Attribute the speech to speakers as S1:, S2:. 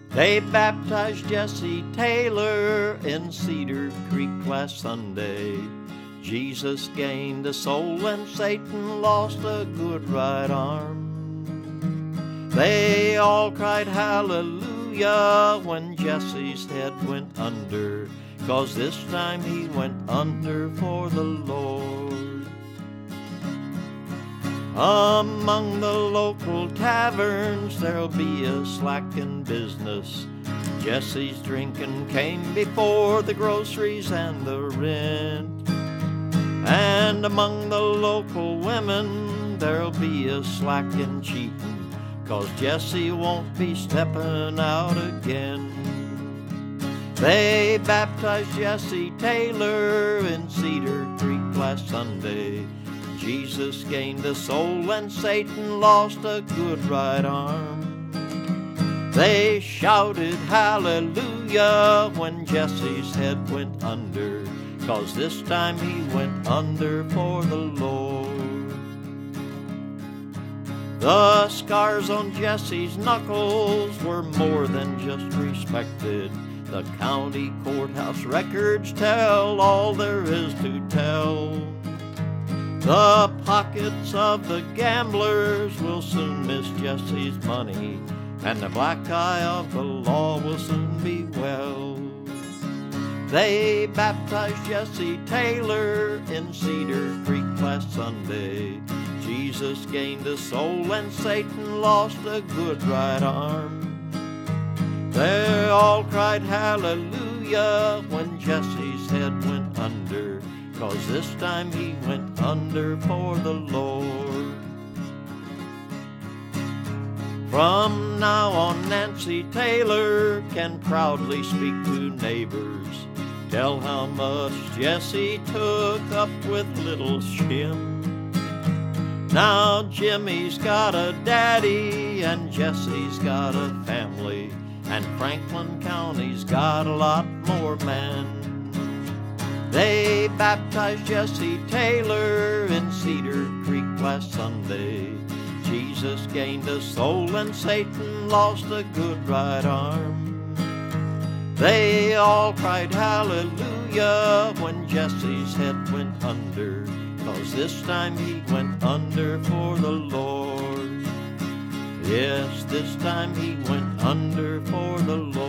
S1: They baptized Jesse Taylor in Cedar Creek last Sunday. Jesus gained a soul and Satan lost a good right arm. They all cried hallelujah when Jesse's head went under, 'cause this time he went under for the Lord. Among the local taverns there'll be a slackin' business. Jesse's drinking came before the groceries and the rent. And among the local women there'll be a slackin' cheatin', 'cause Jesse won't be steppin' out again. They baptized Jesse Taylor in Cedar Creek last Sunday. Jesus gained a soul and Satan lost a good right arm. They shouted hallelujah when Jesse's head went under, 'cause this time he went under for the Lord. The scars on Jesse's knuckles were more than just respected. The county courthouse records tell all there is to tell. The pockets of the gamblers will soon miss Jesse's money, and the black eye of the law will soon be well. They baptized Jesse Taylor in Cedar Creek last Sunday. Jesus gained a soul and Satan lost a good right arm. They all cried hallelujah when Jesse's head went under, 'cause this time he went under for the Lord. From now on, Nancy Taylor can proudly speak to neighbors, tell how much Jesse took up with little Shim. Now Jimmy's got a daddy and Jesse's got a family, and Franklin County's got a lot more men. They baptized Jesse Taylor in Cedar Creek last Sunday. Jesus gained a soul and Satan lost a good right arm. They all cried hallelujah when Jesse's head went under, 'cause this time he went under for the Lord. Yes, this time he went under for the Lord.